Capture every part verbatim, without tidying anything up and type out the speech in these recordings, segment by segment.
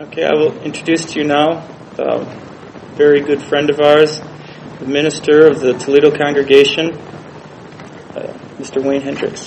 Okay, I will introduce to you now a very good friend of ours, the minister of the Toledo congregation, uh, Mister Wayne Hendricks.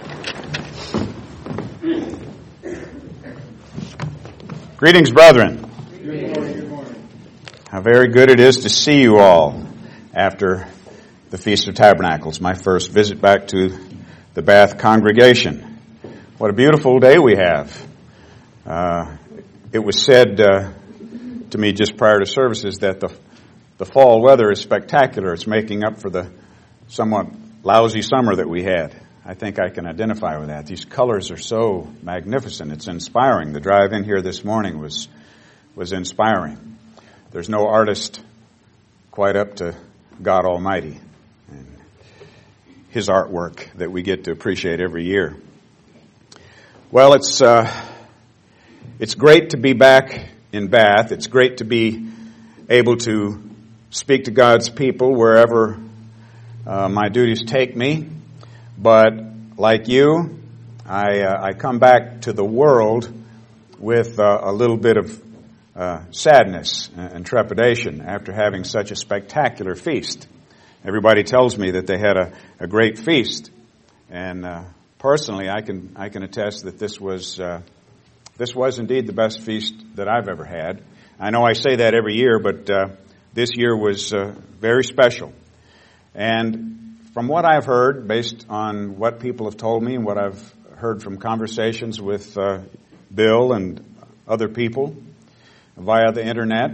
Greetings, brethren. Good morning. Good morning. How very good it is to see you all after the Feast of Tabernacles, my first visit back to the Bath congregation. What a beautiful day we have. Uh, it was said uh, to me just prior to services that the the fall weather is spectacular. It's making up for the somewhat lousy summer that we had. I think I can identify with that. These colors are so magnificent. It's inspiring. The drive in here this morning was was inspiring. There's no artist quite up to God Almighty and His artwork that we get to appreciate every year. Well, it's uh, it's great to be back in Bath. It's great to be able to speak to God's people wherever uh, my duties take me. But like you, I, uh, I come back to the world with uh, a little bit of uh, sadness and trepidation after having such a spectacular feast. Everybody tells me that they had a, a great feast, and uh, personally, I can I can attest that this was uh, this was indeed the best feast that I've ever had. I know I say that every year, but uh, this year was uh, very special. And from what I've heard, based on what people have told me and what I've heard from conversations with uh, Bill and other people via the internet,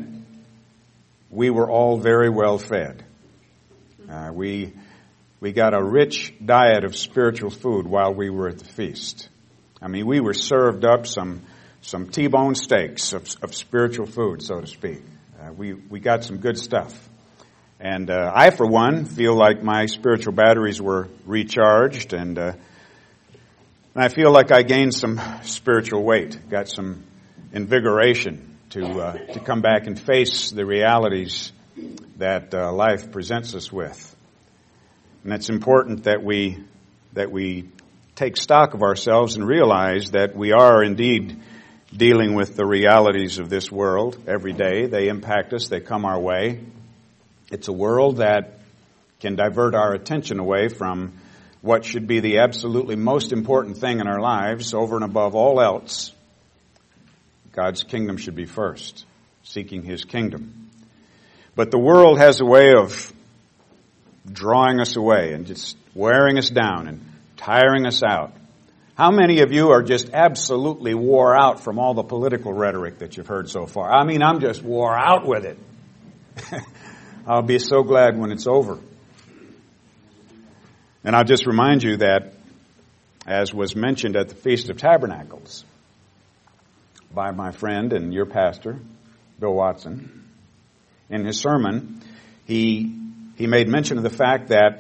we were all very well fed. Uh, we we got a rich diet of spiritual food while we were at the feast. I mean, we were served up some some T-bone steaks of, of spiritual food, so to speak. Uh, we we got some good stuff. And uh, I, for one, feel like my spiritual batteries were recharged, and, uh, and I feel like I gained some spiritual weight, got some invigoration to uh, to come back and face the realities that uh, life presents us with. And it's important that we that we take stock of ourselves and realize that we are indeed dealing with the realities of this world every day. They impact us. They come our way. It's a world that can divert our attention away from what should be the absolutely most important thing in our lives, over and above all else. God's kingdom should be first, seeking His kingdom. But the world has a way of drawing us away and just wearing us down and tiring us out. How many of you are just absolutely wore out from all the political rhetoric that you've heard so far? I mean, I'm just wore out with it. I'll be so glad when it's over. And I'll just remind you that, as was mentioned at the Feast of Tabernacles by my friend and your pastor, Bill Watson, in his sermon, he he made mention of the fact that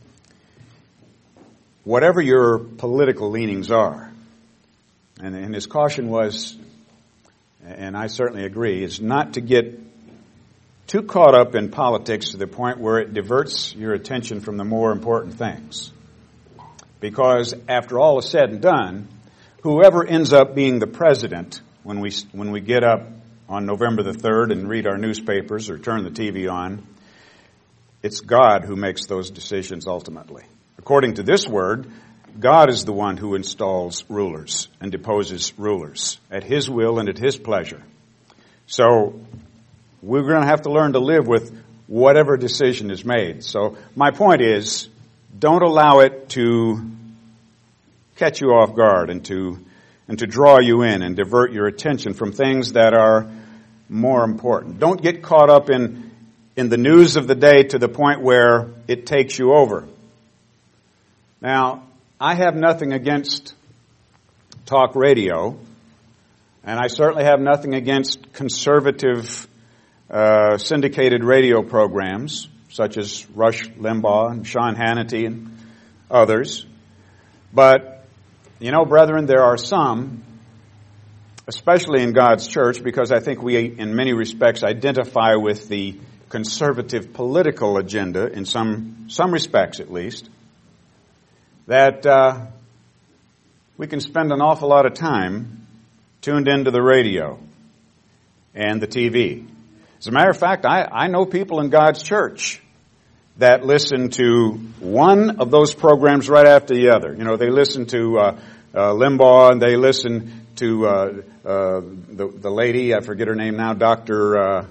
whatever your political leanings are, and, and his caution was, and I certainly agree, is not to get too caught up in politics to the point where it diverts your attention from the more important things. Because after all is said and done, whoever ends up being the president when we when we get up on November the third and read our newspapers or turn the T V on, it's God who makes those decisions ultimately. According to this word, God is the one who installs rulers and deposes rulers at His will and at His pleasure. So we're going to have to learn to live with whatever decision is made. So my point is, don't allow it to catch you off guard and to and to draw you in and divert your attention from things that are more important. Don't get caught up in in the news of the day to the point where it takes you over. Now, I have nothing against talk radio, and I certainly have nothing against conservative Uh, syndicated radio programs such as Rush Limbaugh and Sean Hannity and others. But, you know, brethren, there are some, especially in God's church, because I think we, in many respects, identify with the conservative political agenda, in some some respects at least, that uh, we can spend an awful lot of time tuned into the radio and the T V. As a matter of fact, I, I know people in God's church that listen to one of those programs right after the other. You know, they listen to uh, uh, Limbaugh, and they listen to uh, uh, the, the lady, I forget her name now, Doctor Uh,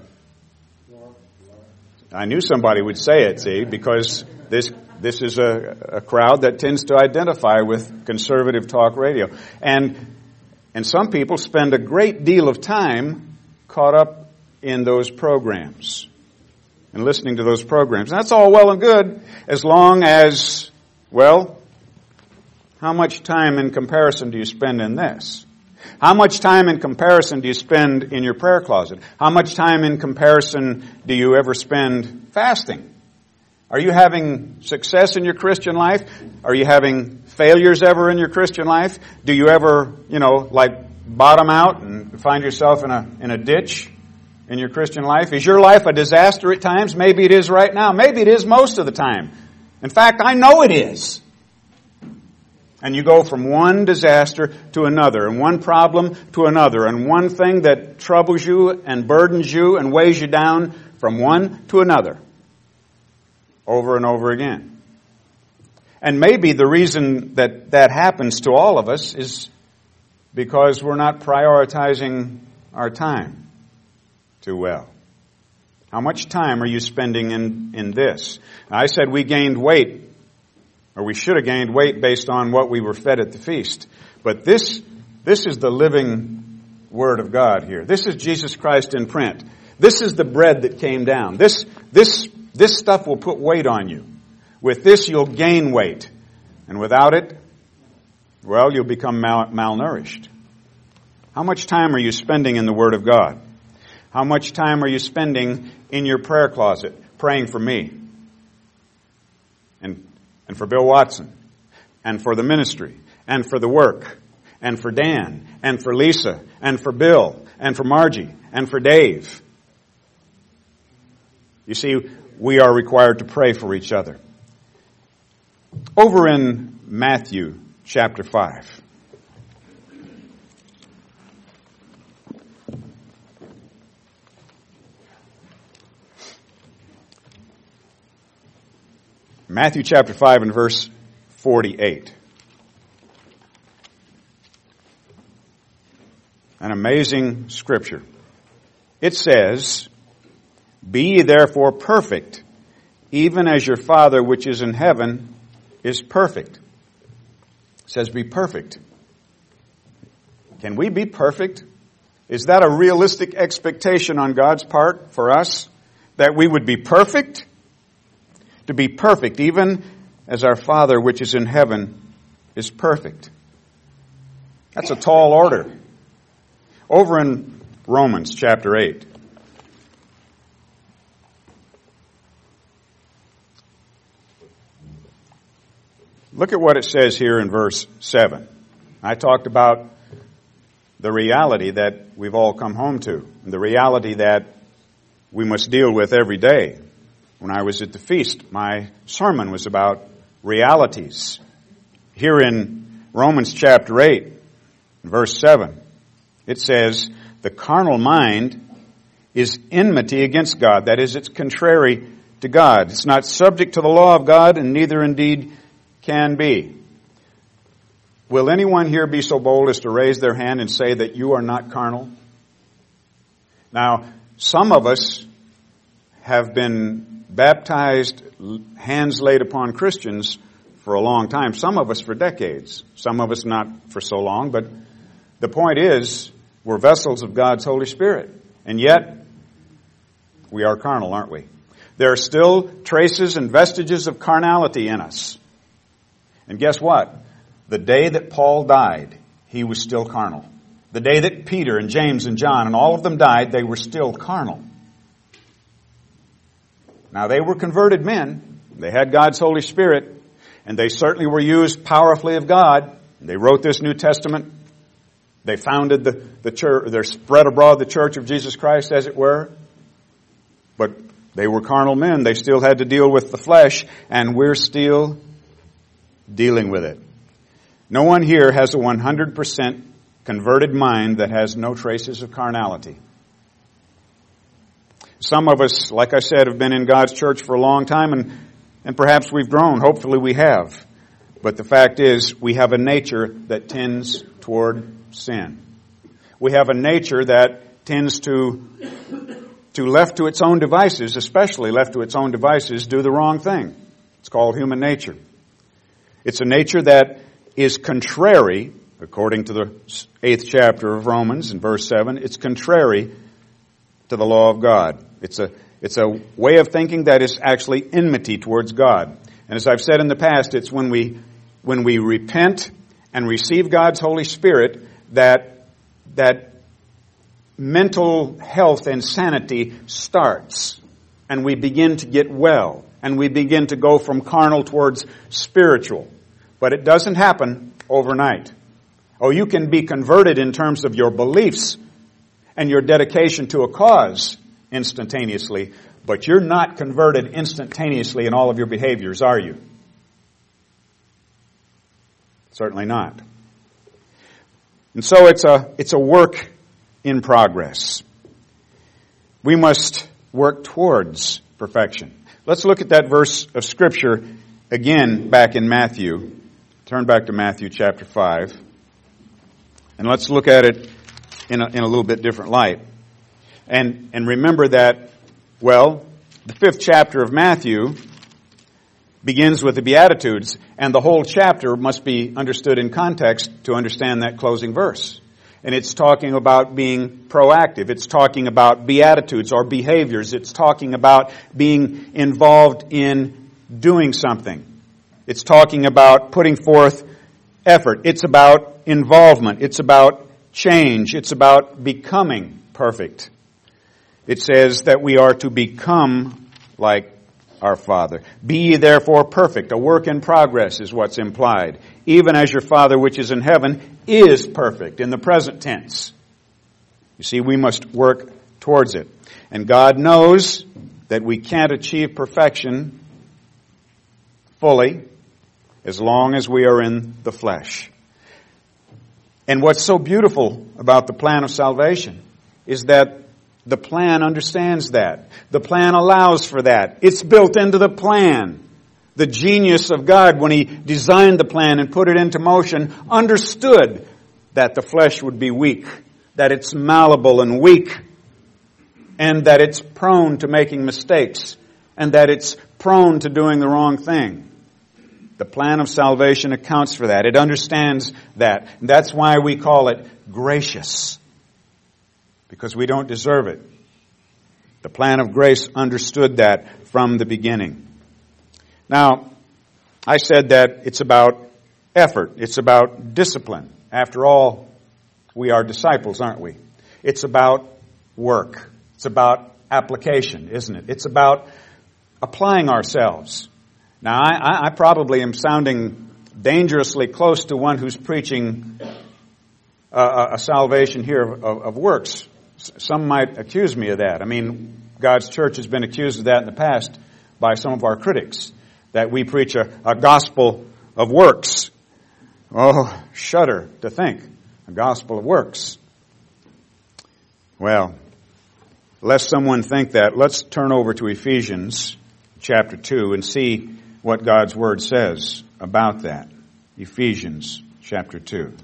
I knew somebody would say it, see, because this this is a, a crowd that tends to identify with conservative talk radio. And and some people spend a great deal of time caught up in those programs and listening to those programs. And that's all well and good as long as, well, how much time in comparison do you spend in this? How much time in comparison do you spend in your prayer closet? How much time in comparison do you ever spend fasting? Are you having success in your Christian life? Are you having failures ever in your Christian life? Do you ever, you know, like bottom out and find yourself in a in a ditch in your Christian life? Is your life a disaster at times? Maybe it is right now. Maybe it is most of the time. In fact, I know it is. And you go from one disaster to another, and one problem to another, and one thing that troubles you and burdens you and weighs you down from one to another, over and over again. And maybe the reason that that happens to all of us is because we're not prioritizing our time too well. How much time are you spending in, in this? I said we gained weight, or we should have gained weight based on what we were fed at the feast. But this, this is the living Word of God here. This is Jesus Christ in print. This is the bread that came down. This, this, this stuff will put weight on you. With this, you'll gain weight. And without it, well, you'll become mal- malnourished. How much time are you spending in the Word of God? How much time are you spending in your prayer closet praying for me? And And for Bill Watson, and for the ministry, and for the work, and for Dan, and for Lisa, and for Bill, and for Margie, and for Dave. You see, we are required to pray for each other. Over in Matthew chapter five. Matthew chapter five and verse forty-eight. An amazing scripture. It says, "Be ye therefore perfect, even as your Father which is in heaven is perfect." It says, be perfect. Can we be perfect? Is that a realistic expectation on God's part for us? That we would be perfect? To be perfect, even as our Father which is in heaven is perfect. That's a tall order. Over in Romans chapter eight. Look at what it says here in verse seven. I talked about the reality that we've all come home to, the reality that we must deal with every day. When I was at the feast, my sermon was about realities. Here in Romans chapter eight, verse seven, it says, "The carnal mind is enmity against God." That is, it's contrary to God. It's not subject to the law of God, and neither indeed can be. Will anyone here be so bold as to raise their hand and say that you are not carnal? Now, some of us have been baptized, hands laid upon Christians for a long time. Some of us for decades. Some of us not for so long. But the point is, we're vessels of God's Holy Spirit. And yet, we are carnal, aren't we? There are still traces and vestiges of carnality in us. And guess what? The day that Paul died, he was still carnal. The day that Peter and James and John and all of them died, they were still carnal. Now, they were converted men. They had God's Holy Spirit, and they certainly were used powerfully of God. They wrote this New Testament. They founded the, the church, they spread abroad the church of Jesus Christ, as it were. But they were carnal men. They still had to deal with the flesh, and we're still dealing with it. No one here has a one hundred percent converted mind that has no traces of carnality. some of us, like I said, have been in God's church for a long time, and, and perhaps we've grown. Hopefully we have. But the fact is, we have a nature that tends toward sin. We have a nature that tends to, to left to its own devices, especially left to its own devices, do the wrong thing. It's called human nature. It's a nature that is contrary, according to the eighth chapter of Romans in verse seven, it's contrary to the law of God. It's a, it's a way of thinking that is actually enmity towards God. And as I've said in the past, it's when we, when we repent and receive God's Holy Spirit that, that mental health and sanity starts, and we begin to get well, and we begin to go from carnal towards spiritual. But it doesn't happen overnight. Oh, you can be converted in terms of your beliefs and your dedication to a cause instantaneously, but you're not converted instantaneously in all of your behaviors, are you? Certainly not. And so it's a, it's a work in progress. We must work towards perfection. Let's look at that verse of Scripture again back in Matthew. Turn back to Matthew chapter five. And let's look at it in a, in a little bit different light. And, and remember that, well, the fifth chapter of Matthew begins with the Beatitudes, and the whole chapter must be understood in context to understand that closing verse. And it's talking about being proactive. It's talking about beatitudes or behaviors. It's talking about being involved in doing something. It's talking about putting forth effort. It's about involvement. It's about change. It's about becoming perfect. It says that we are to become like our Father. Be ye therefore perfect. A work in progress is what's implied. Even as your Father which is in heaven is perfect, in the present tense. You see, we must work towards it. And God knows that we can't achieve perfection fully as long as we are in the flesh. And what's so beautiful about the plan of salvation is that the plan understands that. The plan allows for that. It's built into the plan. The genius of God, when He designed the plan and put it into motion, understood that the flesh would be weak, that it's malleable and weak, and that it's prone to making mistakes, and that it's prone to doing the wrong thing. The plan of salvation accounts for that. It understands that. That's why we call it gracious, because we don't deserve it. The plan of grace understood that from the beginning. Now, I said that it's about effort. It's about discipline. After all, we are disciples, aren't we? It's about work. It's about application, isn't it? It's about applying ourselves. Now, I, I probably am sounding dangerously close to one who's preaching a, a salvation here of, of, of works. Some might accuse me of that. I mean, God's church has been accused of that in the past by some of our critics, that we preach a, a gospel of works. Oh, shudder to think, a gospel of works. Well, lest someone think that, let's turn over to Ephesians chapter two and see what God's Word says about that. Ephesians chapter two.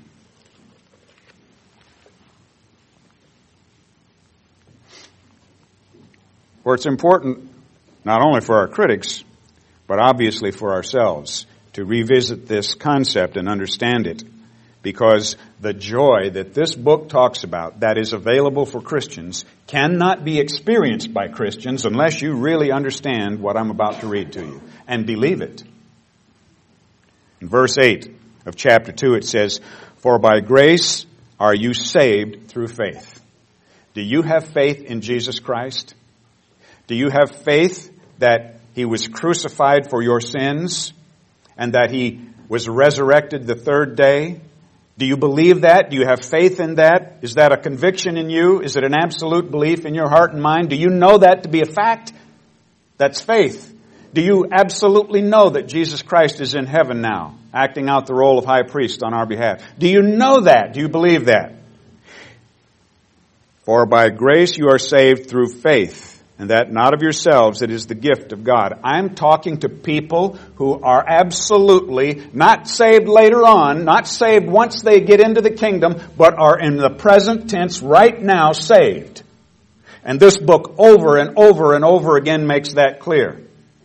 For it's important, not only for our critics, but obviously for ourselves, to revisit this concept and understand it. Because the joy that this book talks about, that is available for Christians, cannot be experienced by Christians unless you really understand what I'm about to read to you and believe it. In verse eight of chapter two it says, "For by grace are you saved through faith." Do you have faith in Jesus Christ? Do you have faith that He was crucified for your sins and that He was resurrected the third day? Do you believe that? Do you have faith in that? Is that a conviction in you? Is it an absolute belief in your heart and mind? Do you know that to be a fact? That's faith. Do you absolutely know that Jesus Christ is in heaven now, acting out the role of high priest on our behalf? Do you know that? Do you believe that? For by grace you are saved through faith. And that not of yourselves, it is the gift of God. I'm talking to people who are absolutely not saved later on, not saved once they get into the kingdom, but are in the present tense right now saved. And this book over and over and over again makes that clear.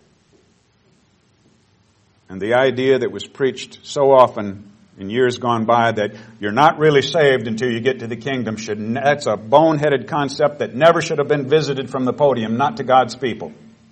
And the idea that was preached so often in years gone by that you're not really saved until you get to the kingdom, should that's a boneheaded concept that never should have been visited from the podium, not to God's people.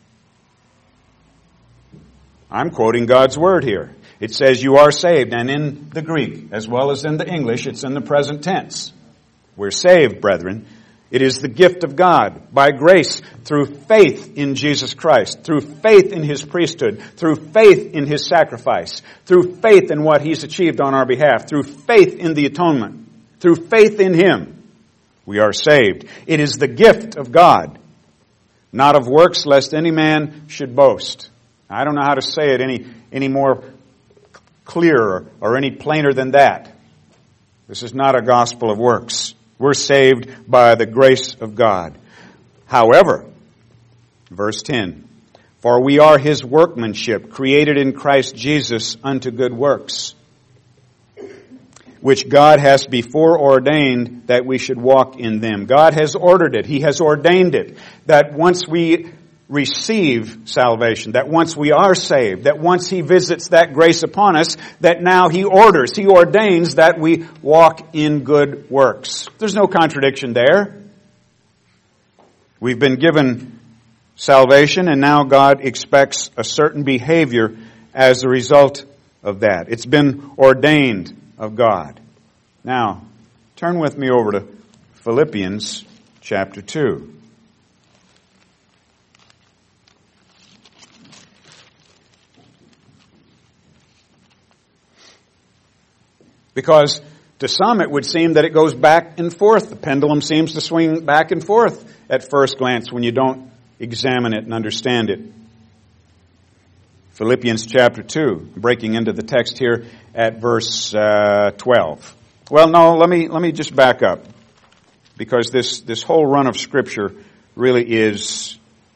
I'm quoting God's word here. It says you are saved, and in the Greek, as well as in the English, it's in the present tense. We're saved, brethren. It is the gift of God by grace through faith in Jesus Christ, through faith in His priesthood, through faith in His sacrifice, through faith in what He's achieved on our behalf, through faith in the atonement, through faith in Him. We are saved. It is the gift of God, not of works, lest any man should boast. I don't know how to say it any, any more clearer or any plainer than that. This is not a gospel of works. We're saved by the grace of God. However, verse ten, for we are His workmanship, created in Christ Jesus unto good works, which God has before ordained that we should walk in them. God has ordered it. He has ordained it. That once we receive salvation, that once we are saved, that once He visits that grace upon us, that now He orders, He ordains that we walk in good works. There's no contradiction there. We've been given salvation, and now God expects a certain behavior as a result of that. It's been ordained of God. Now, turn with me over to Philippians chapter two. Because to some it would seem that it goes back and forth. The pendulum seems to swing back and forth at first glance when you don't examine it and understand it. Philippians chapter two, breaking into the text here at verse uh, twelve. Well, no, let me let me just back up, because this this whole run of Scripture really is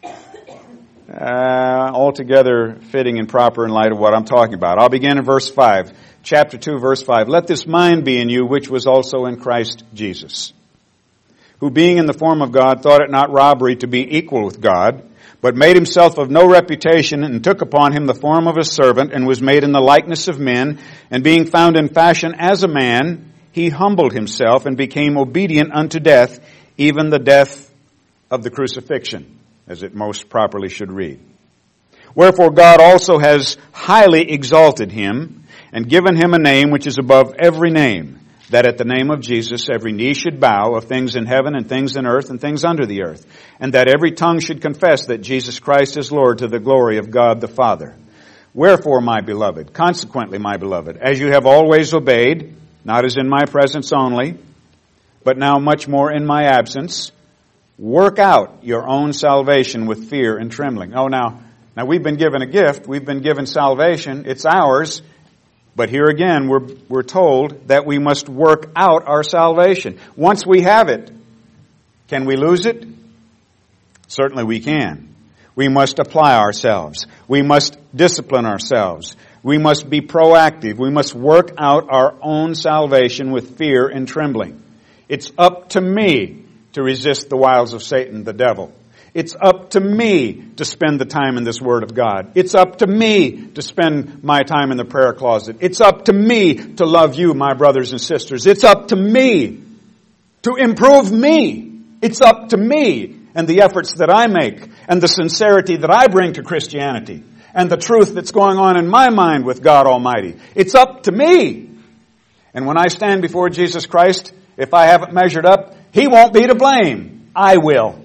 uh, altogether fitting and proper in light of what I'm talking about. I'll begin in verse five. Chapter two, verse five. Let this mind be in you, which was also in Christ Jesus, who being in the form of God, thought it not robbery to be equal with God, but made himself of no reputation, and took upon him the form of a servant, and was made in the likeness of men. And being found in fashion as a man, he humbled himself, and became obedient unto death, even the death of the crucifixion, as it most properly should read. Wherefore God also has highly exalted him, and given him a name which is above every name, that at the name of Jesus every knee should bow, of things in heaven and things in earth and things under the earth, and that every tongue should confess that Jesus Christ is Lord, to the glory of God the Father. Wherefore, my beloved, consequently, my beloved, as you have always obeyed, not as in my presence only, but now much more in my absence, work out your own salvation with fear and trembling. Oh, now, now we've been given a gift. We've been given salvation. It's ours. But here again, we're, we're told that we must work out our salvation. Once we have it, can we lose it? Certainly we can. We must apply ourselves. We must discipline ourselves. We must be proactive. We must work out our own salvation with fear and trembling. It's up to me to resist the wiles of Satan, the devil. It's up to me to spend the time in this Word of God. It's up to me to spend my time in the prayer closet. It's up to me to love you, my brothers and sisters. It's up to me to improve me. It's up to me and the efforts that I make and the sincerity that I bring to Christianity and the truth that's going on in my mind with God Almighty. It's up to me. And when I stand before Jesus Christ, if I haven't measured up, He won't be to blame. I will.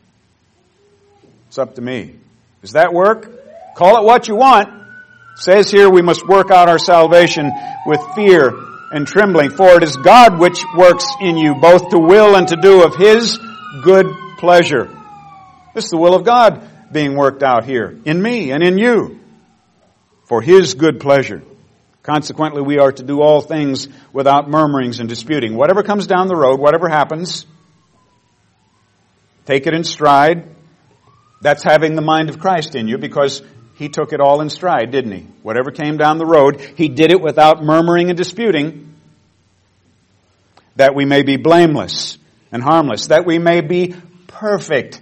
It's up to me. Does that work? Call it what you want. It says here we must work out our salvation with fear and trembling. For it is God which works in you both to will and to do of His good pleasure. This is the will of God being worked out here in me and in you for His good pleasure. Consequently, we are to do all things without murmurings and disputing. Whatever comes down the road, whatever happens, take it in stride. That's having the mind of Christ in you, because He took it all in stride, didn't He? Whatever came down the road, He did it without murmuring and disputing, that we may be blameless and harmless, that we may be perfect.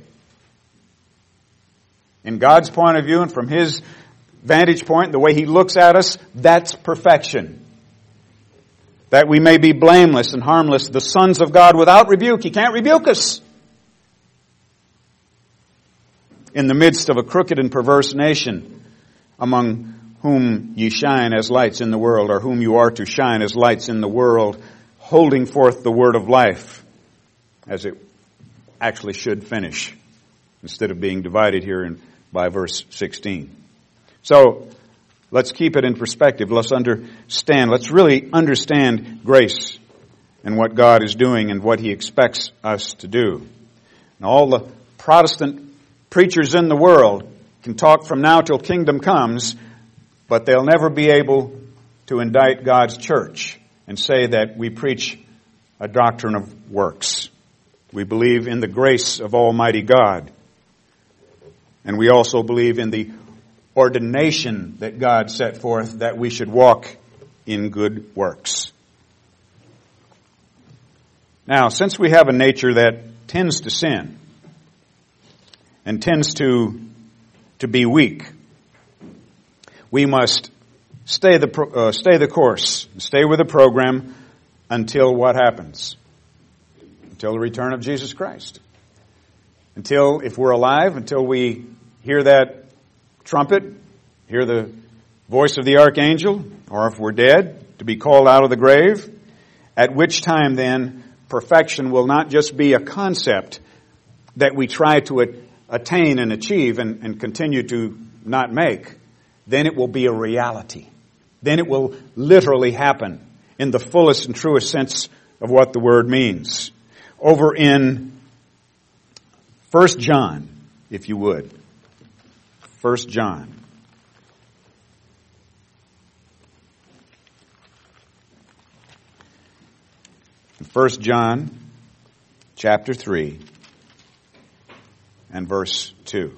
In God's point of view and from His vantage point, the way He looks at us, that's perfection. That we may be blameless and harmless, the sons of God without rebuke. He can't rebuke us. In the midst of a crooked and perverse nation, among whom ye shine as lights in the world, or whom you are to shine as lights in the world, holding forth the word of life, as it actually should finish, instead of being divided here in, by verse sixteen. So, let's keep it in perspective. Let's understand. Let's really understand grace and what God is doing and what He expects us to do. And all the Protestant preachers in the world can talk from now till kingdom comes, but they'll never be able to indict God's church and say that we preach a doctrine of works. We believe in the grace of Almighty God. And we also believe in the ordination that God set forth that we should walk in good works. Now, since we have a nature that tends to sin and tends to, to be weak, we must stay the, uh, stay the course, stay with the program until what happens? Until the return of Jesus Christ. Until, if we're alive, until we hear that trumpet, hear the voice of the archangel, or if we're dead, to be called out of the grave, at which time then perfection will not just be a concept that we try to attain and achieve and, and continue to not make. Then it will be a reality. Then it will literally happen in the fullest and truest sense of what the word means. Over in First John, if you would. First John. First John chapter three and verse two.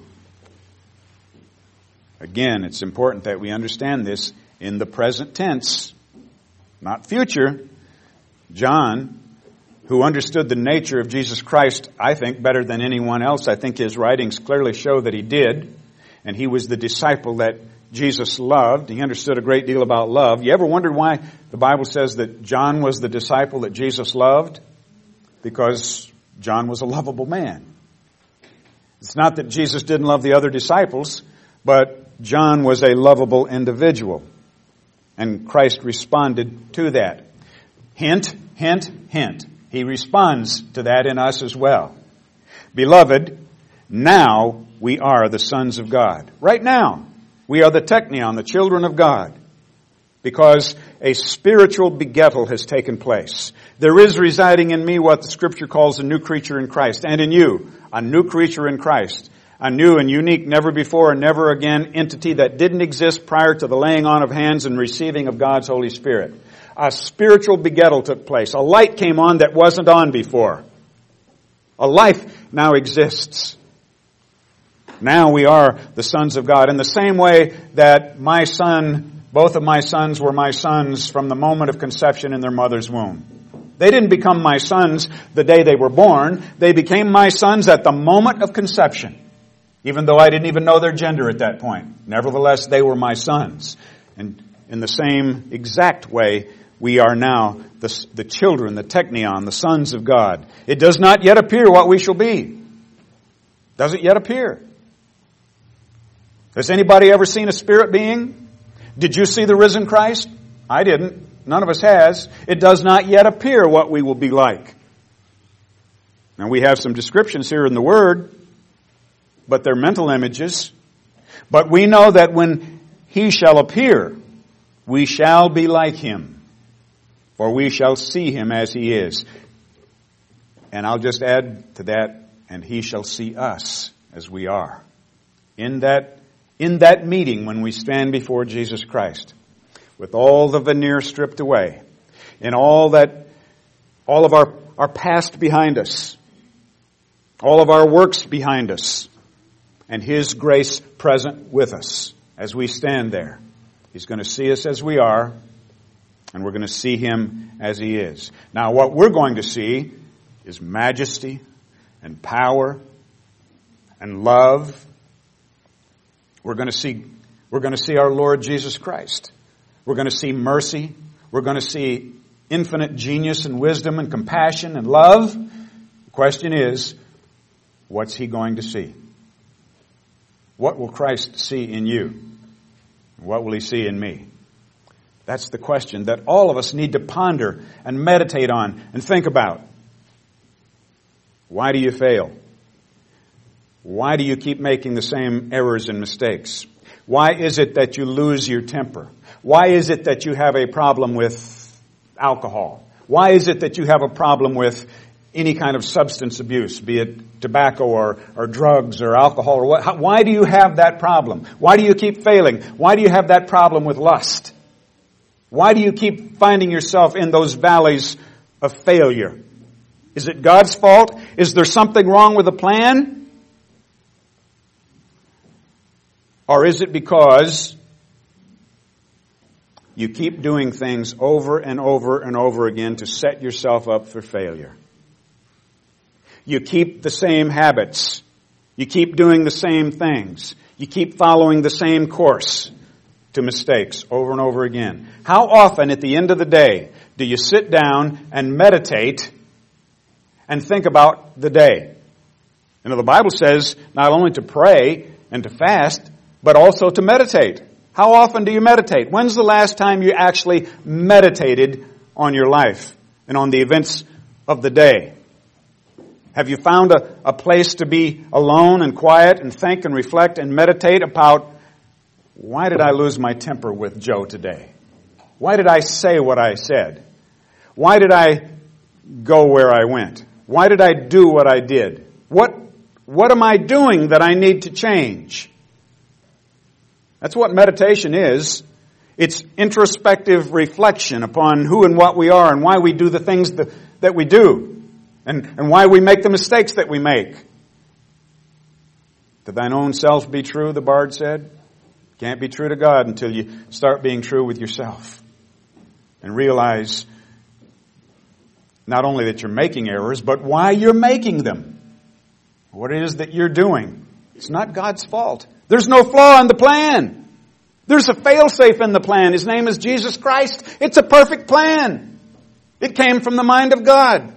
Again, it's important that we understand this in the present tense, not future. John, who understood the nature of Jesus Christ, I think, better than anyone else. I think his writings clearly show that he did. And he was the disciple that Jesus loved. He understood a great deal about love. You ever wondered why the Bible says that John was the disciple that Jesus loved? Because John was a lovable man. It's not that Jesus didn't love the other disciples, but John was a lovable individual. And Christ responded to that. Hint, hint, hint. He responds to that in us as well. Beloved, now we are the sons of God. Right now, we are the teknion, the children of God. Because a spiritual begettal has taken place. There is residing in me what the Scripture calls a new creature in Christ. And in you, a new creature in Christ. A new and unique, never before and never again entity that didn't exist prior to the laying on of hands and receiving of God's Holy Spirit. A spiritual begettal took place. A light came on that wasn't on before. A life now exists. Now we are the sons of God. In the same way that my son, both of my sons were my sons from the moment of conception in their mother's womb. They didn't become my sons the day they were born. They became my sons at the moment of conception. Even though I didn't even know their gender at that point. Nevertheless, they were my sons. And in the same exact way, we are now the, the children, the teknion, the sons of God. It does not yet appear what we shall be. Doesn't yet appear. Has anybody ever seen a spirit being? Did you see the risen Christ? I didn't. None of us has. It does not yet appear what we will be like. Now we have some descriptions here in the Word, but they're mental images. But we know that when He shall appear, we shall be like Him, for we shall see Him as He is. And I'll just add to that, and He shall see us as we are. In that In that meeting when we stand before Jesus Christ, with all the veneer stripped away, and all that, all of our, our past behind us, all of our works behind us, and His grace present with us as we stand there. He's going to see us as we are, and we're going to see Him as He is. Now, what we're going to see is majesty and power and love. We're going to see, we're going to see our Lord Jesus Christ. We're going to see mercy. We're going to see infinite genius and wisdom and compassion and love. The question is, what's He going to see? What will Christ see in you? What will He see in me? That's the question that all of us need to ponder and meditate on and think about. Why do you fail? Why do you keep making the same errors and mistakes? Why is it that you lose your temper? Why is it that you have a problem with alcohol? Why is it that you have a problem with any kind of substance abuse, be it tobacco or, or drugs or alcohol? Or what? How, why do you have that problem? Why do you keep failing? Why do you have that problem with lust? Why do you keep finding yourself in those valleys of failure? Is it God's fault? Is there something wrong with the plan? Or is it because you keep doing things over and over and over again to set yourself up for failure? You keep the same habits. You keep doing the same things. You keep following the same course to mistakes over and over again. How often at the end of the day do you sit down and meditate and think about the day? You know, the Bible says not only to pray and to fast, but also to meditate. How often do you meditate? When's the last time you actually meditated on your life and on the events of the day? Have you found a, a place to be alone and quiet and think and reflect and meditate about, why did I lose my temper with Joe today? Why did I say what I said? Why did I go where I went? Why did I do what I did? What, what am I doing that I need to change? That's what meditation is. It's introspective reflection upon who and what we are and why we do the things that, that we do and, and why we make the mistakes that we make. To thine own self be true, the bard said. Can't be true to God until you start being true with yourself and realize not only that you're making errors, but why you're making them. What it is that you're doing. It's not God's fault. There's no flaw in the plan. There's a fail-safe in the plan. His name is Jesus Christ. It's a perfect plan. It came from the mind of God.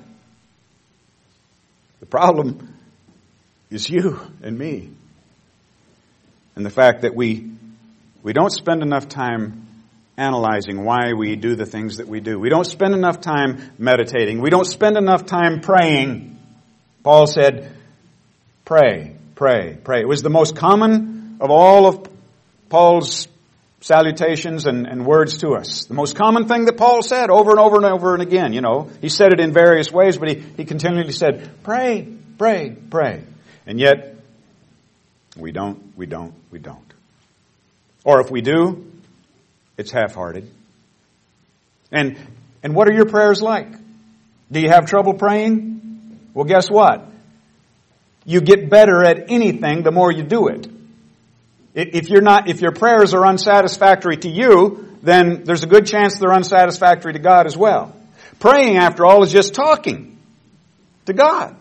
The problem is you and me. And the fact that we we don't spend enough time analyzing why we do the things that we do. We don't spend enough time meditating. We don't spend enough time praying. Paul said, pray, pray, pray. It was the most common of all of Paul's salutations and, and words to us. The most common thing that Paul said over and over and over and again, you know. He said it in various ways, but he, he continually said, pray, pray, pray. And yet, we don't, we don't, we don't. Or if we do, it's half-hearted. And, and what are your prayers like? Do you have trouble praying? Well, guess what? You get better at anything the more you do it. If you're not, if your prayers are unsatisfactory to you, then there's a good chance they're unsatisfactory to God as well. Praying, after all, is just talking to God.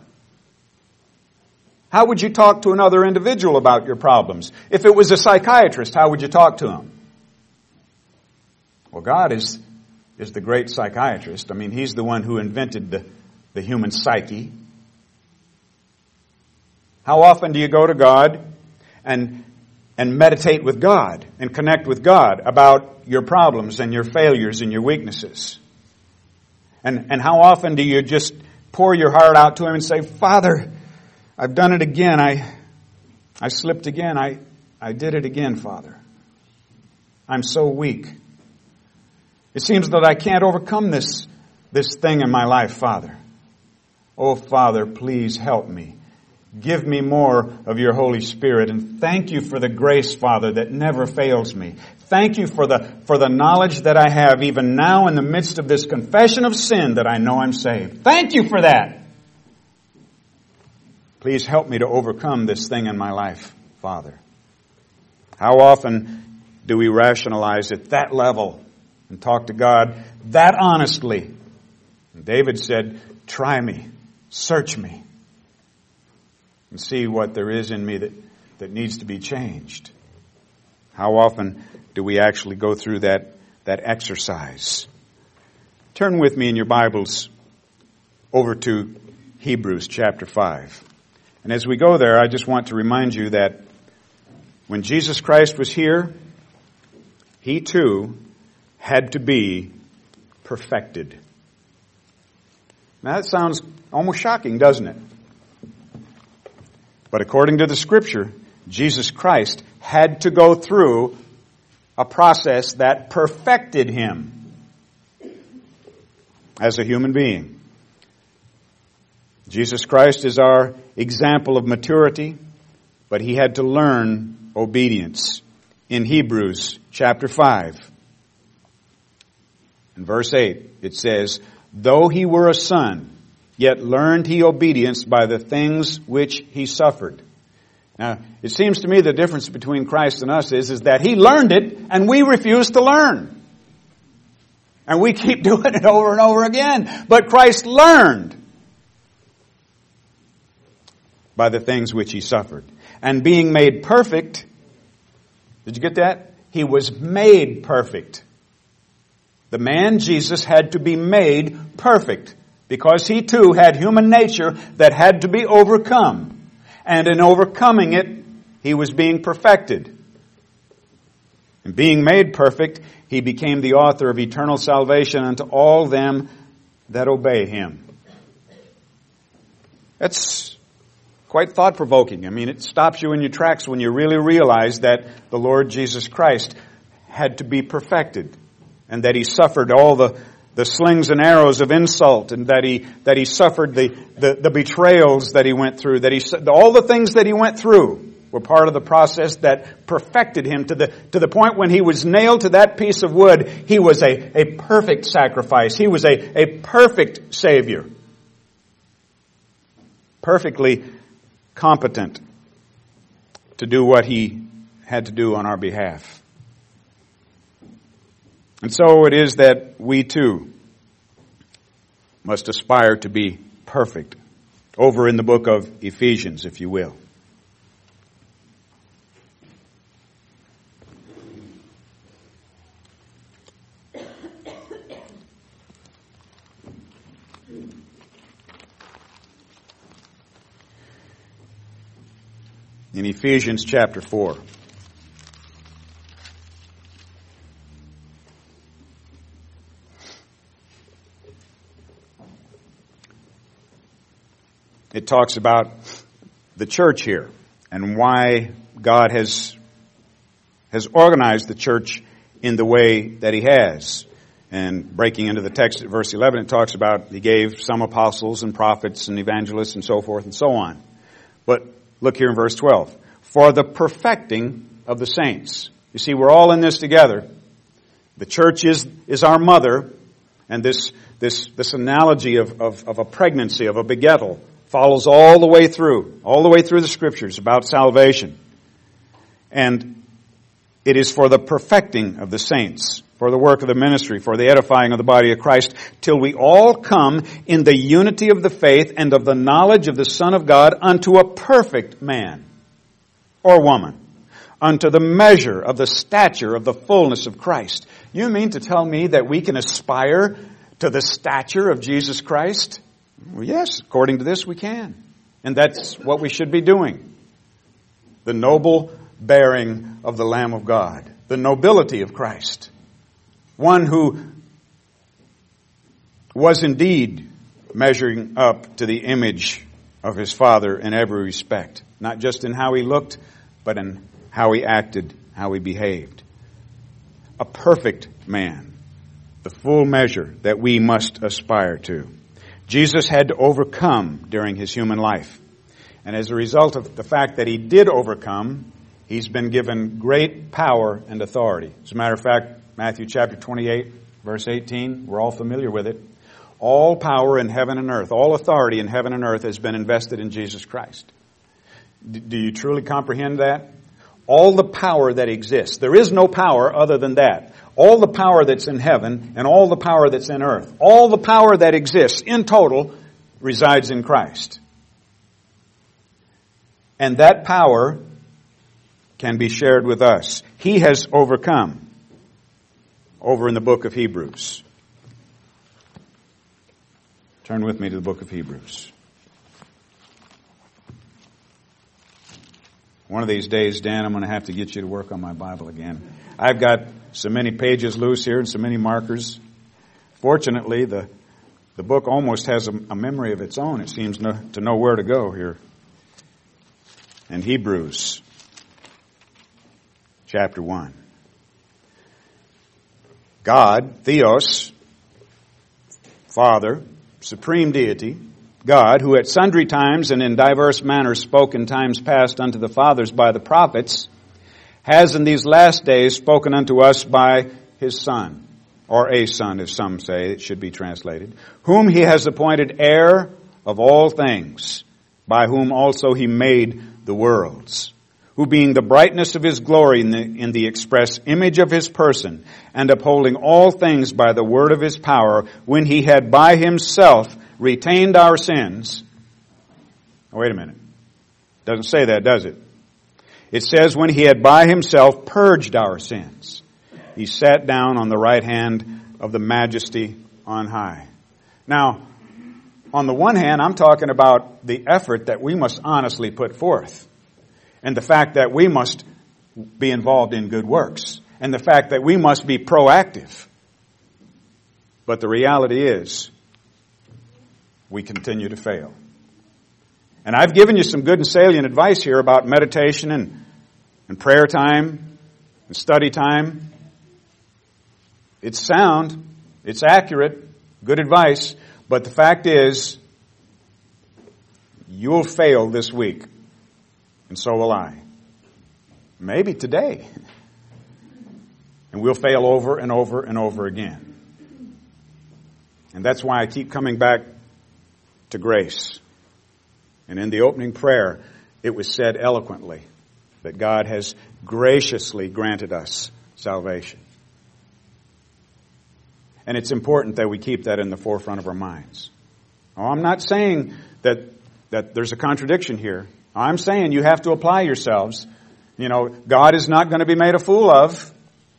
How would you talk to another individual about your problems? If it was a psychiatrist, how would you talk to him? Well, God is, is the great psychiatrist. I mean, He's the one who invented the, the human psyche. How often do you go to God and and meditate with God and connect with God about your problems and your failures and your weaknesses? And and how often do you just pour your heart out to Him and say, Father, I've done it again. I I slipped again. I, I did it again, Father. I'm so weak. It seems that I can't overcome this, this thing in my life, Father. Oh, Father, please help me. Give me more of your Holy Spirit. And thank you for the grace, Father, that never fails me. Thank you for the, for the knowledge that I have even now in the midst of this confession of sin that I know I'm saved. Thank you for that. Please help me to overcome this thing in my life, Father. How often do we rationalize at that level and talk to God that honestly? And David said, try me, search me, and see what there is in me that, that needs to be changed. How often do we actually go through that, that exercise? Turn with me in your Bibles over to Hebrews chapter five. And as we go there, I just want to remind you that when Jesus Christ was here, He too had to be perfected. Now that sounds almost shocking, doesn't it? But according to the Scripture, Jesus Christ had to go through a process that perfected Him as a human being. Jesus Christ is our example of maturity, but He had to learn obedience. In Hebrews chapter five, in verse eight, it says, though He were a son, yet learned He obedience by the things which He suffered. Now, it seems to me the difference between Christ and us is, is that He learned it and we refuse to learn. And we keep doing it over and over again. But Christ learned by the things which He suffered. And being made perfect, did you get that? He was made perfect. The man Jesus had to be made perfect because He too had human nature that had to be overcome. And in overcoming it, He was being perfected. And being made perfect, He became the author of eternal salvation unto all them that obey Him. That's quite thought-provoking. I mean, it stops you in your tracks when you really realize that the Lord Jesus Christ had to be perfected and that He suffered all the, the slings and arrows of insult and that He, that he suffered the, the, the betrayals that He went through, that He, all the things that He went through were part of the process that perfected Him to the, to the point when He was nailed to that piece of wood, He was a, a perfect sacrifice. He was a, a perfect Savior. Perfectly competent to do what He had to do on our behalf. And so it is that we too must aspire to be perfect. Over in the book of Ephesians, if you will. In Ephesians chapter four. It talks about the church here and why God has has organized the church in the way that He has. And breaking into the text at verse eleven, it talks about He gave some apostles and prophets and evangelists and so forth and so on. But look here in verse twelve. For the perfecting of the saints. You see, we're all in this together. The church is, is our mother. And this, this, this analogy of, of, of a pregnancy, of a begettal, follows all the way through, all the way through the Scriptures about salvation. And it is for the perfecting of the saints, for the work of the ministry, for the edifying of the body of Christ, till we all come in the unity of the faith and of the knowledge of the Son of God unto a perfect man or woman, unto the measure of the stature of the fullness of Christ. You mean to tell me that we can aspire to the stature of Jesus Christ? Well, yes, according to this we can. And that's what we should be doing. The noble bearing of the Lamb of God. The nobility of Christ. One who was indeed measuring up to the image of His Father in every respect. Not just in how He looked, but in how He acted, how He behaved. A perfect man. The full measure that we must aspire to. Jesus had to overcome during His human life. And as a result of the fact that He did overcome, He's been given great power and authority. As a matter of fact, Matthew chapter twenty-eight, verse eighteen, we're all familiar with it. All power in heaven and earth, all authority in heaven and earth has been invested in Jesus Christ. D- do you truly comprehend that? all the power that exists. There is no power other than that. All the power that's in heaven and all the power that's in earth, all the power that exists in total resides in Christ. And that power can be shared with us. He has overcome. Over in the book of Hebrews. Turn with me to the book of Hebrews. One of these days, Dan, I'm going to have to get you to work on my Bible again. I've got so many pages loose here and so many markers. Fortunately, the the book almost has a, a memory of its own. It seems no, to know where to go here. In Hebrews chapter one. God, Theos, Father, supreme deity, God, who at sundry times and in diverse manners spoke in times past unto the fathers by the prophets, has in these last days spoken unto us by His Son, or a Son, as some say it should be translated, whom He has appointed heir of all things, by whom also He made the worlds, who being the brightness of His glory in the, in the express image of His person, and upholding all things by the word of His power, when He had by Himself retained our sins. Oh, wait a minute. Doesn't say that, does it? It says when He had by Himself purged our sins, He sat down on the right hand of the Majesty on high. Now, on the one hand, I'm talking about the effort that we must honestly put forth, and the fact that we must be involved in good works, and the fact that we must be proactive. But the reality is, we continue to fail. And I've given you some good and salient advice here about meditation and, and prayer time and study time. It's sound, it's accurate, good advice, but the fact is, you'll fail this week, and so will I. Maybe today. And we'll fail over and over and over again. And that's why I keep coming back to grace. And in the opening prayer, it was said eloquently that God has graciously granted us salvation. And it's important that we keep that in the forefront of our minds. Oh, I'm not saying that, that there's a contradiction here. I'm saying you have to apply yourselves. You know, God is not going to be made a fool of.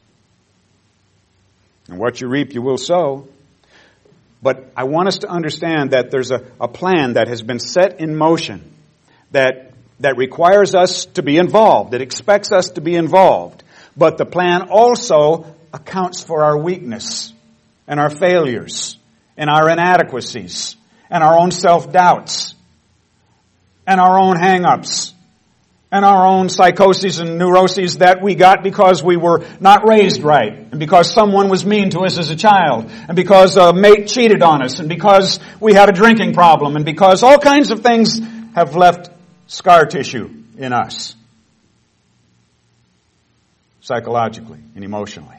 And what you reap, you will sow. But I want us to understand that there's a, a plan that has been set in motion that, that requires us to be involved, that expects us to be involved. But the plan also accounts for our weakness and our failures and our inadequacies and our own self-doubts and our own hang-ups and our own psychoses and neuroses that we got because we were not raised right, and because someone was mean to us as a child, and because a mate cheated on us, and because we had a drinking problem, and because all kinds of things have left scar tissue in us, psychologically and emotionally.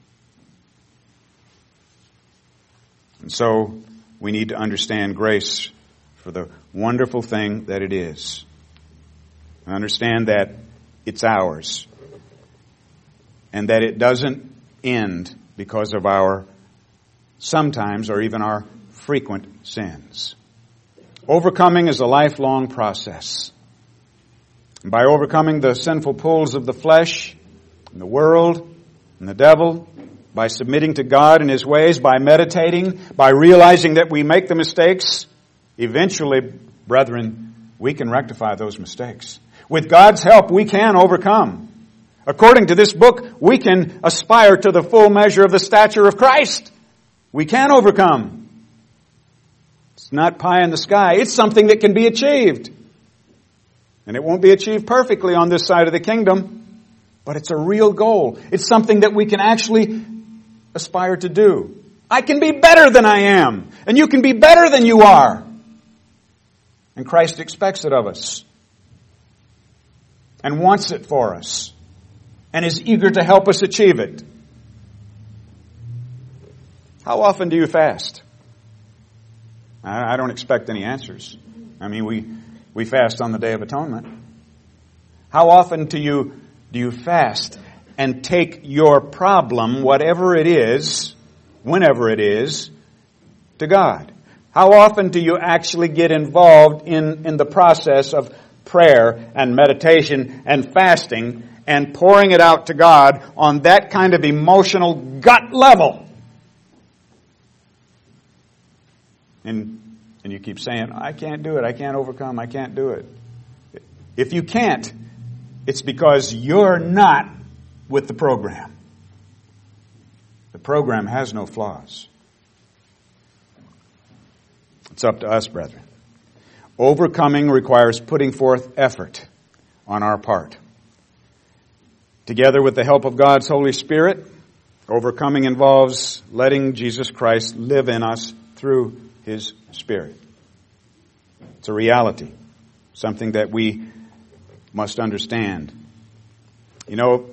And so we need to understand grace for the wonderful thing that it is. And understand that it's ours. And that it doesn't end because of our sometimes or even our frequent sins. Overcoming is a lifelong process. And by overcoming the sinful pulls of the flesh, and the world, and the devil, by submitting to God and His ways, by meditating, by realizing that we make the mistakes, eventually, brethren, we can rectify those mistakes. With God's help, we can overcome. According to this book, we can aspire to the full measure of the stature of Christ. We can overcome. It's not pie in the sky. It's something that can be achieved. And it won't be achieved perfectly on this side of the kingdom, but it's a real goal. It's something that we can actually aspire to do. I can be better than I am, and you can be better than you are. And Christ expects it of us, and wants it for us, and is eager to help us achieve it. How often do you fast? I don't expect any answers. I mean, we, we fast on the Day of Atonement. How often do you do you fast and take your problem, whatever it is, whenever it is, to God? How often do you actually get involved in, in the process of prayer and meditation and fasting and pouring it out to God on that kind of emotional gut level? And, and you keep saying, I can't do it, I can't overcome, I can't do it. If you can't, it's because you're not with the program. The program has no flaws. It's up to us, brethren. Overcoming requires putting forth effort on our part. Together with the help of God's Holy Spirit, overcoming involves letting Jesus Christ live in us through His Spirit. It's a reality, something that we must understand. You know,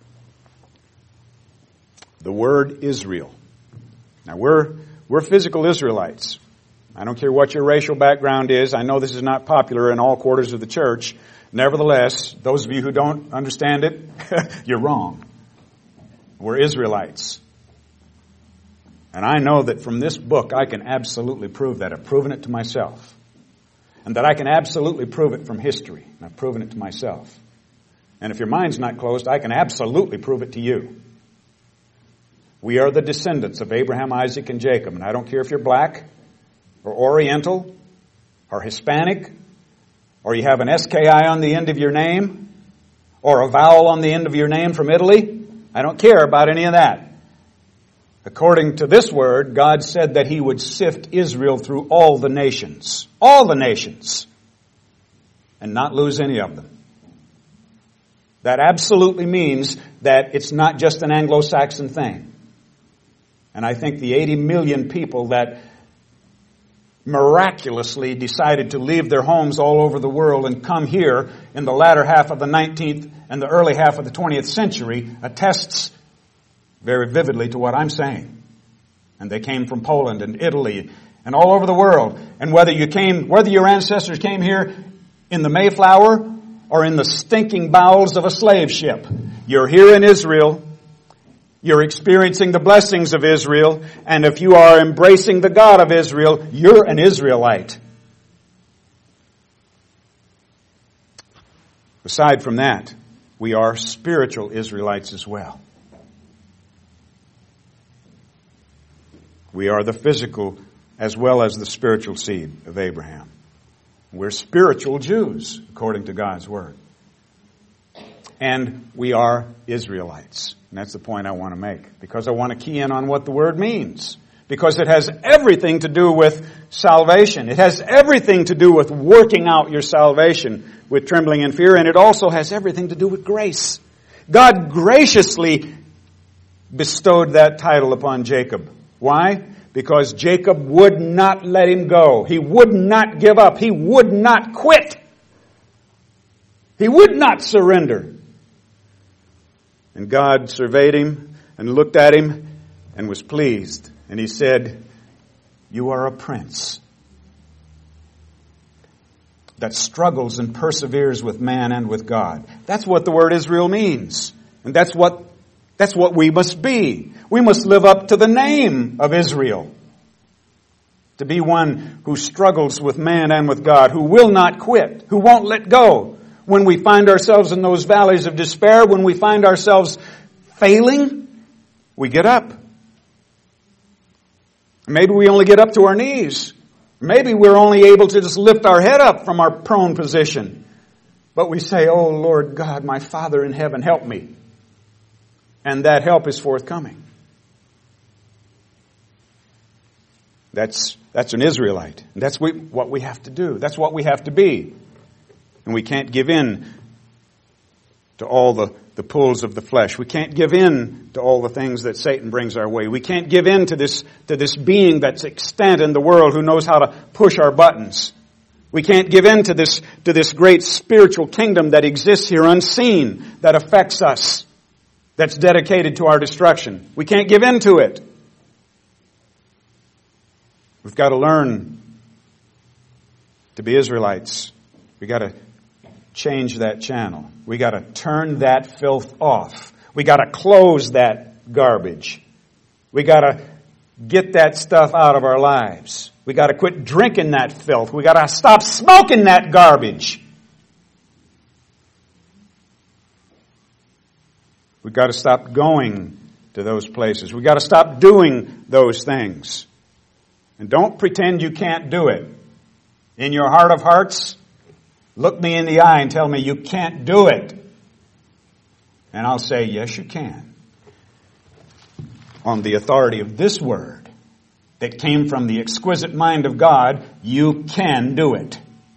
the word Israel. Now, we're we're physical Israelites. I don't care what your racial background is. I know this is not popular in all quarters of the church. Nevertheless, those of you who don't understand it, you're wrong. We're Israelites. And I know that from this book I can absolutely prove that. I've proven it to myself. And that I can absolutely prove it from history. And I've proven it to myself. And if your mind's not closed, I can absolutely prove it to you. We are the descendants of Abraham, Isaac, and Jacob. And I don't care if you're black or Oriental or Hispanic or you have an S K I on the end of your name or a vowel on the end of your name from Italy. I don't care about any of that. According to this word, God said that He would sift Israel through all the nations. All the nations. And not lose any of them. That absolutely means that it's not just an Anglo-Saxon thing. And I think the eighty million people that miraculously decided to leave their homes all over the world and come here in the latter half of the nineteenth and the early half of the twentieth century attests very vividly to what I'm saying. And they came from Poland and Italy and all over the world. And whether you came, whether your ancestors came here in the Mayflower or in the stinking bowels of a slave ship, you're here in Israel. You're experiencing the blessings of Israel. And if you are embracing the God of Israel, you're an Israelite. Aside from that, we are spiritual Israelites as well. We are the physical as well as the spiritual seed of Abraham. We're spiritual Jews, according to God's Word. And we are Israelites. And that's the point I want to make. Because I want to key in on what the Word means. Because it has everything to do with salvation. It has everything to do with working out your salvation with trembling and fear. And it also has everything to do with grace. God graciously bestowed that title upon Jacob. Why? Because Jacob would not let him go. He would not give up. He would not quit. He would not surrender. And God surveyed him and looked at him and was pleased. And He said, "You are a prince that struggles and perseveres with man and with God." That's what the word Israel means. And that's what That's what we must be. We must live up to the name of Israel. To be one who struggles with man and with God, who will not quit, who won't let go. When we find ourselves in those valleys of despair, when we find ourselves failing, we get up. Maybe we only get up to our knees. Maybe we're only able to just lift our head up from our prone position. But we say, "Oh Lord God, my Father in heaven, help me." And that help is forthcoming. That's that's an Israelite. And that's we, what we have to do. That's what we have to be. And we can't give in to all the, the pulls of the flesh. We can't give in to all the things that Satan brings our way. We can't give in to this, to this being that's extant in the world who knows how to push our buttons. We can't give in to this, to this great spiritual kingdom that exists here unseen, that affects us, that's dedicated to our destruction. We can't give in to it. We've got to learn to be Israelites. We've got to change that channel. We got to turn that filth off. We got to close that garbage. We got to get that stuff out of our lives. We got to quit drinking that filth. We got to stop smoking that garbage. We got to stop going to those places. We got to stop doing those things. And don't pretend you can't do it. In your heart of hearts, look me in the eye and tell me you can't do it. And I'll say, yes, you can. On the authority of this word that came from the exquisite mind of God, you can do it.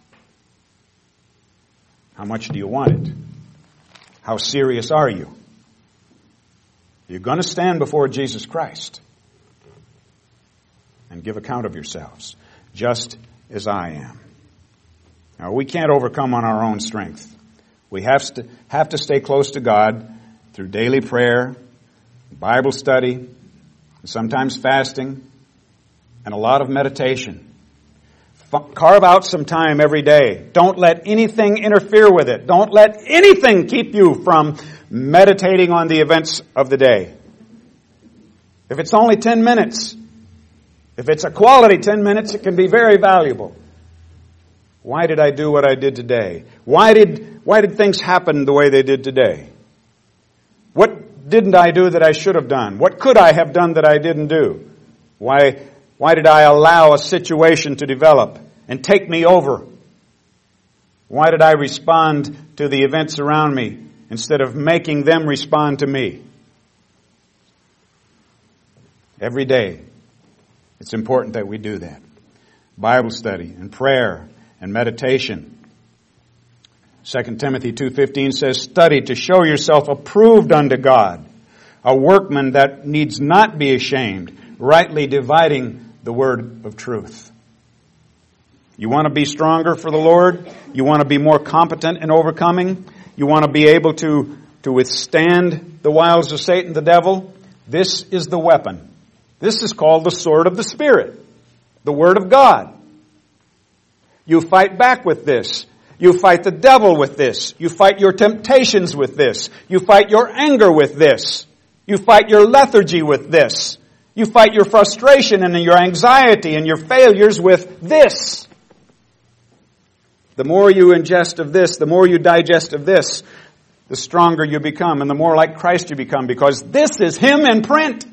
How much do you want it? How serious are you? You're going to stand before Jesus Christ and give account of yourselves, just as I am. Now, we can't overcome on our own strength. We have to, have to stay close to God through daily prayer, Bible study, and sometimes fasting, and a lot of meditation. F- carve out some time every day. Don't let anything interfere with it. Don't let anything keep you from meditating on the events of the day. If it's only ten minutes, if it's a quality ten minutes, it can be very valuable. Why did I do what I did today? Why did, why did things happen the way they did today? What didn't I do that I should have done? What could I have done that I didn't do? Why, why did I allow a situation to develop and take me over? Why did I respond to the events around me instead of making them respond to me? Every day, it's important that we do that. Bible study and prayer and meditation. Second Timothy two fifteen says, study to show yourself approved unto God, a workman that needs not be ashamed, rightly dividing the word of truth. You want to be stronger for the Lord? You want to be more competent in overcoming? You want to be able to, to withstand the wiles of Satan, the devil? This is the weapon. This is called the sword of the Spirit, the Word of God. You fight back with this. You fight the devil with this. You fight your temptations with this. You fight your anger with this. You fight your lethargy with this. You fight your frustration and your anxiety and your failures with this. The more you ingest of this, the more you digest of this, the stronger you become and the more like Christ you become, because this is Him in print.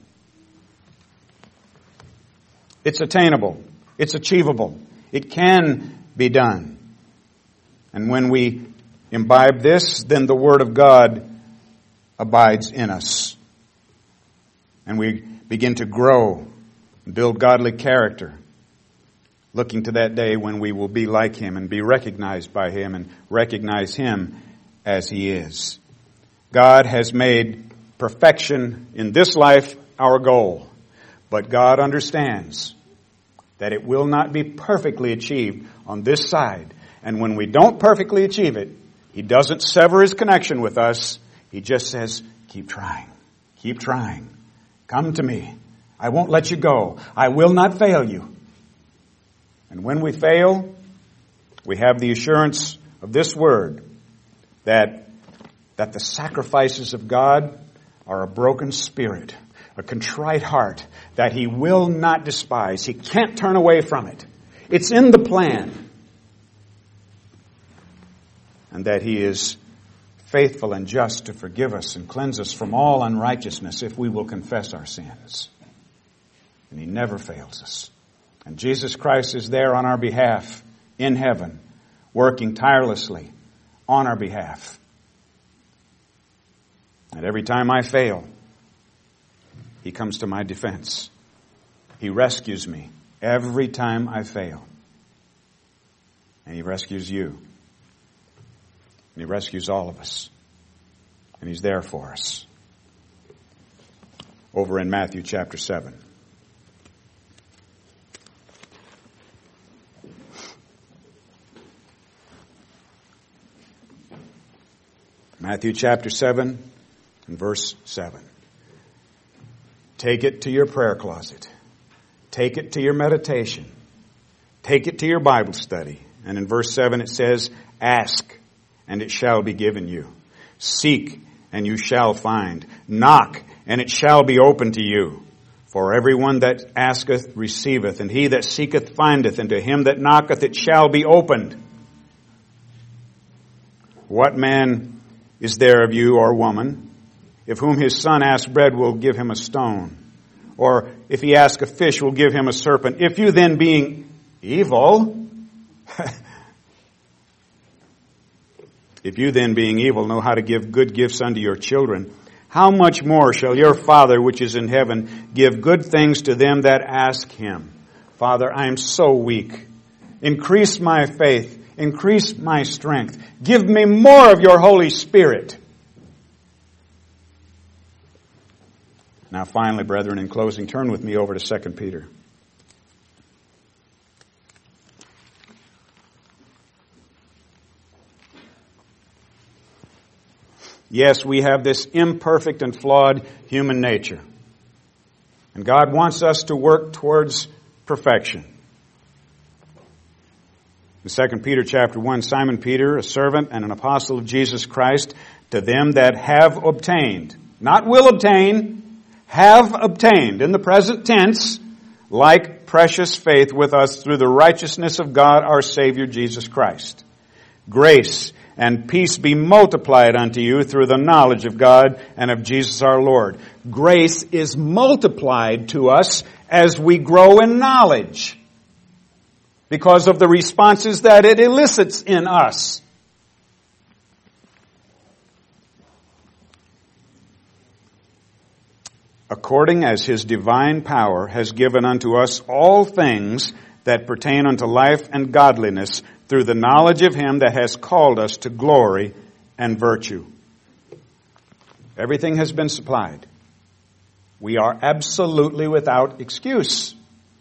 It's attainable. It's achievable. It can be done. And when we imbibe this, then the Word of God abides in us. And we begin to grow and build godly character, looking to that day when we will be like Him and be recognized by Him and recognize Him as He is. God has made perfection in this life our goal. But God understands that it will not be perfectly achieved on this side. And when we don't perfectly achieve it, He doesn't sever His connection with us. He just says, keep trying. Keep trying. Come to me. I won't let you go. I will not fail you. And when we fail, we have the assurance of this word that, that the sacrifices of God are a broken spirit, a contrite heart that He will not despise. He can't turn away from it. It's in the plan. And that He is faithful and just to forgive us and cleanse us from all unrighteousness if we will confess our sins. And He never fails us. And Jesus Christ is there on our behalf in heaven, working tirelessly on our behalf. And every time I fail, He comes to my defense. He rescues me every time I fail. And He rescues you. And He rescues all of us. And He's there for us. Over in Matthew chapter seven. Matthew chapter seven and verse seven. Take it to your prayer closet. Take it to your meditation. Take it to your Bible study. And in verse seven it says, ask and it shall be given you. Seek, and you shall find. Knock, and it shall be opened to you. For everyone that asketh receiveth, and he that seeketh findeth, and to him that knocketh it shall be opened. What man is there of you or woman, if whom his son asks bread, will give him a stone? Or if he asks a fish, will give him a serpent? If you then, being evil, if you then, being evil, know how to give good gifts unto your children, how much more shall your Father which is in heaven give good things to them that ask him? Father, I am so weak. Increase my faith. Increase my strength. Give me more of your Holy Spirit. Now finally, brethren, in closing, turn with me over to Second Peter. Yes, we have this imperfect and flawed human nature. And God wants us to work towards perfection. In Second Peter chapter one, Simon Peter, a servant and an apostle of Jesus Christ, to them that have obtained, not will obtain, have obtained, in the present tense, like precious faith with us through the righteousness of God our Savior Jesus Christ. Grace and peace be multiplied unto you through the knowledge of God and of Jesus our Lord. Grace is multiplied to us as we grow in knowledge because of the responses that it elicits in us. According as his divine power has given unto us all things that pertain unto life and godliness, through the knowledge of him that has called us to glory and virtue. Everything has been supplied. We are absolutely without excuse.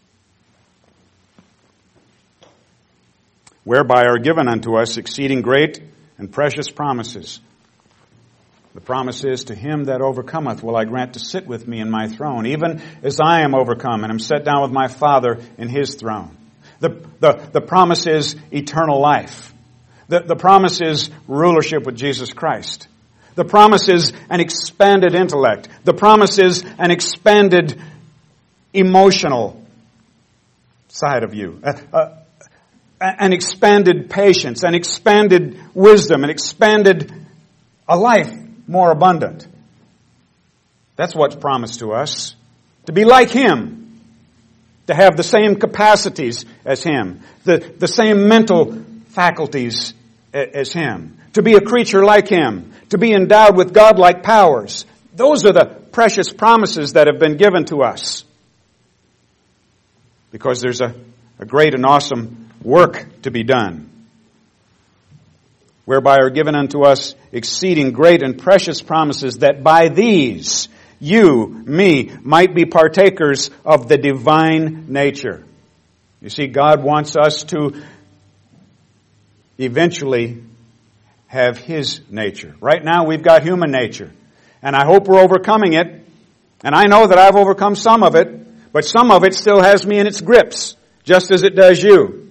Whereby are given unto us exceeding great and precious promises. The promise is, to him that overcometh will I grant to sit with me in my throne, even as I am overcome and am set down with my Father in his throne. The, the, the promise is eternal life. The, the promise is rulership with Jesus Christ. The promise is an expanded intellect. The promise is an expanded emotional side of you. Uh, uh, an expanded patience, an expanded wisdom, an expanded a life more abundant. That's what's promised to us. To be like him. To have the same capacities as him. The, the same mental faculties as him. To be a creature like him. To be endowed with godlike powers. Those are the precious promises that have been given to us. Because there's a, a great and awesome work to be done. Whereby are given unto us exceeding great and precious promises, that by these you, me, might be partakers of the divine nature. You see, God wants us to eventually have his nature. Right now we've got human nature. And I hope we're overcoming it. And I know that I've overcome some of it, but some of it still has me in its grips, just as it does you.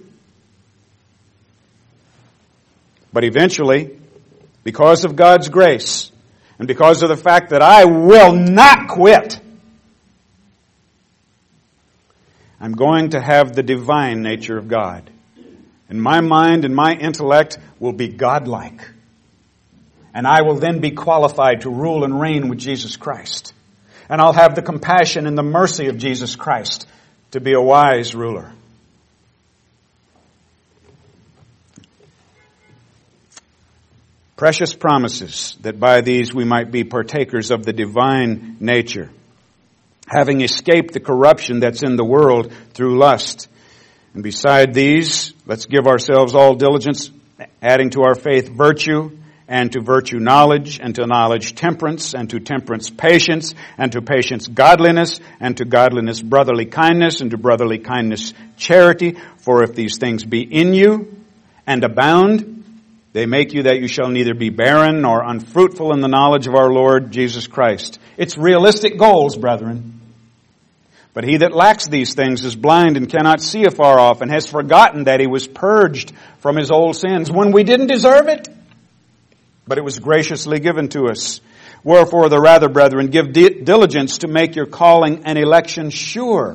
But eventually, because of God's grace, and because of the fact that I will not quit, I'm going to have the divine nature of God. And my mind and my intellect will be godlike. And I will then be qualified to rule and reign with Jesus Christ. And I'll have the compassion and the mercy of Jesus Christ to be a wise ruler. Precious promises, that by these we might be partakers of the divine nature, having escaped the corruption that's in the world through lust. And beside these, let's give ourselves all diligence, adding to our faith virtue, and to virtue knowledge, and to knowledge temperance, and to temperance patience, and to patience godliness, and to godliness brotherly kindness, and to brotherly kindness charity. For if these things be in you and abound, they make you that you shall neither be barren nor unfruitful in the knowledge of our Lord Jesus Christ. It's realistic goals, brethren. But he that lacks these things is blind and cannot see afar off, and has forgotten that he was purged from his old sins when we didn't deserve it. but it was graciously given to us. Wherefore the rather, brethren, give di- diligence to make your calling and election sure.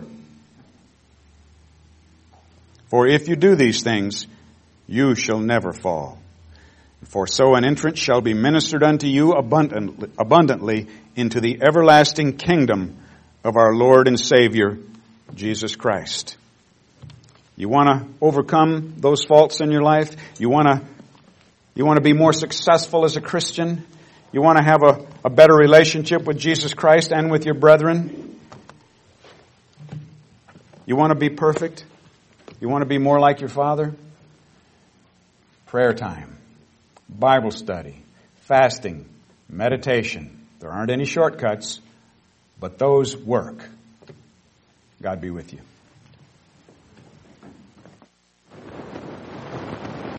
For if you do these things, you shall never fall. For so an entrance shall be ministered unto you abundantly, abundantly into the everlasting kingdom of our Lord and Savior, Jesus Christ. You want to overcome those faults in your life? You want to you want to be more successful as a Christian? You want to have a, a better relationship with Jesus Christ and with your brethren? You want to be perfect? You want to be more like your Father? Prayer time, Bible study, fasting, meditation. There aren't any shortcuts, but those work. God be with you.